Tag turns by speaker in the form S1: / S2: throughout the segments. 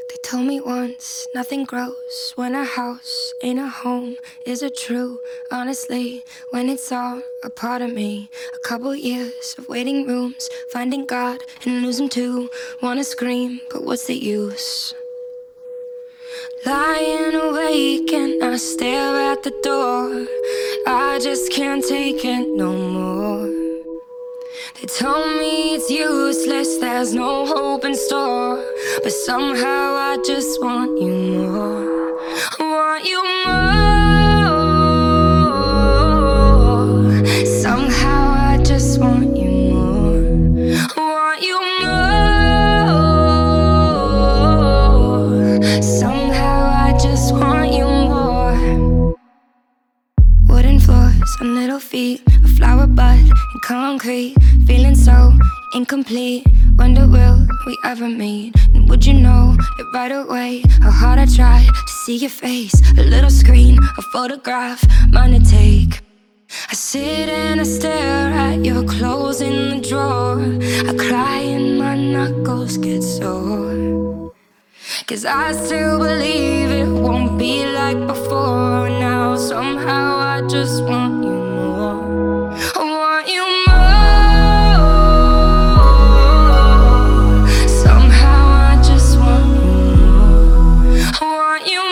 S1: They told me once, nothing grows when a house ain't a home. Is it true? Honestly, when it's all a part of me. A couple years of waiting rooms, finding God and losing too. Wanna scream, but what's the use? Lying awake and I stare at the door. I just can't take it no more. They told me it's useless, there's no hope in store. But somehow I just want you more. I want you more. Somehow I just want you more. I want you more. Somehow I just want you more. Wooden floors and little feet, a flower bud in concrete. Feeling so incomplete. Wonder will we ever meet? And would you know it right away? How hard I try to see your face. A little screen, a photograph, mine to take. I sit and I stare at your clothes in the drawer. I cry and my knuckles get sore. 'Cause I still believe it won't be like before. Now somehow I just want you more. I want you more. Somehow I just want you more. I want you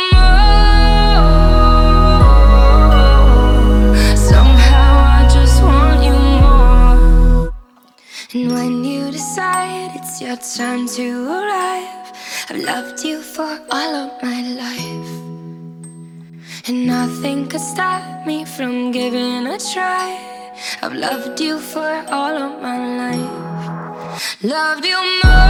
S1: more. Somehow I just want you more. And when you decide it's your time to arrive, I've loved you for all of my life, and nothing could stop me from giving a try. I've loved you for all of my life. Loved you more.